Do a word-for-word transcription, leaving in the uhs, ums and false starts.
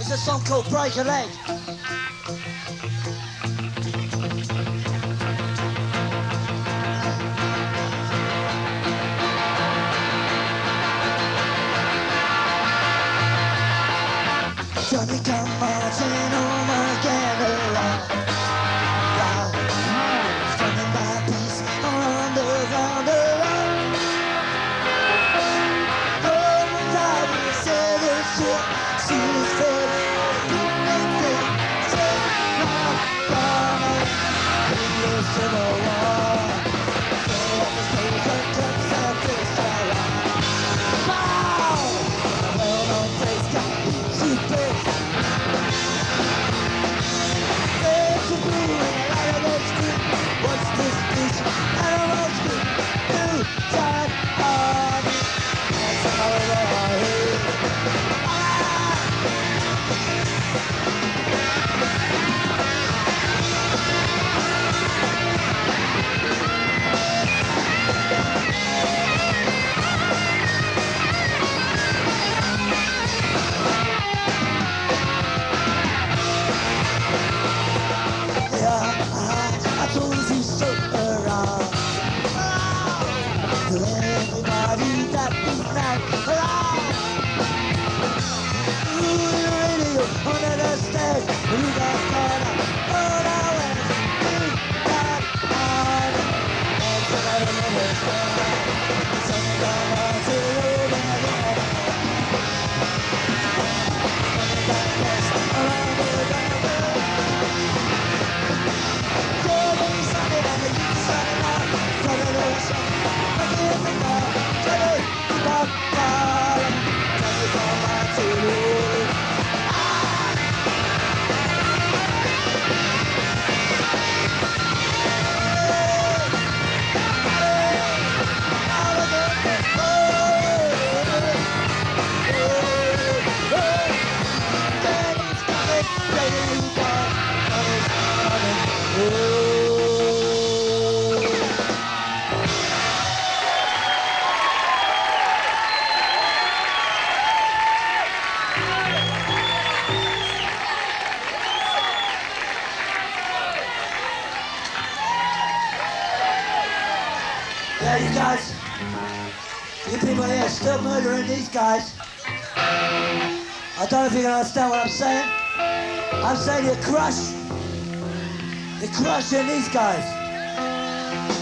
a song called Break a Leg. Johnny come marching home again alone. Wow. Standing by peace on the ground alone. Oh, my God, he said the shit. See his face. Nothing. Say, my God, in the Civil War. Say, at the station, comes out this fire. Wow! A well-known place got easy place. There's a blue and a light of that street. What's this beach? Animal street. New John Army. That's all I hear. Everybody that beat now, hurrah! Ooh, the radio under the stage, you got caught up, all I went, you got hard. And somebody never said, somebody wants to live again. Coming back west, around the ground. Jordan Sunday and the youth Sunday night, coming over something. Yeah, you guys, you people here are still murdering these guys. I don't know if you can understand what I'm saying. I'm saying you're crush. You're crushing these guys.